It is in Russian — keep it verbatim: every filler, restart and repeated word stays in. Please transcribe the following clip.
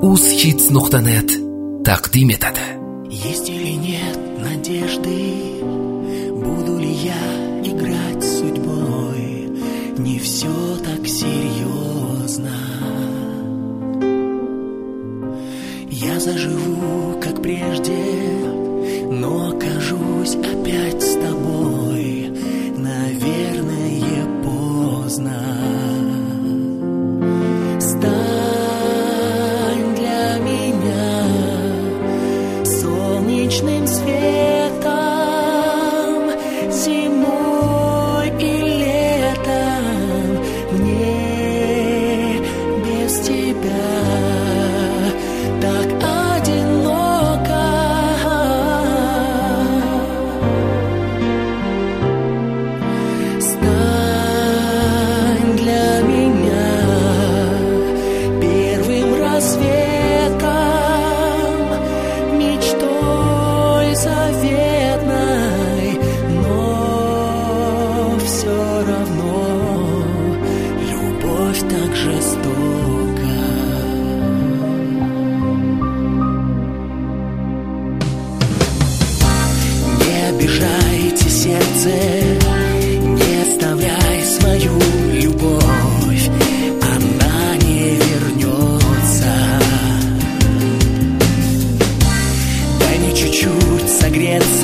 UzHits nuqta net taqdim etadi. Есть или нет надежды, буду ли я играть с судьбой, не все так серьезно. Я заживу, как прежде, но окажусь опять с тобой, наверное, поздно. Стань для меня солнечным светом, зимой и летом, мне без тебя так одиноко. Стань для меня первым рассветом, мечтой заветной, но все равно любовь так жестока. Не обижайте сердце, не оставляй свою любовь, она не вернется. Дай мне чуть-чуть согреться,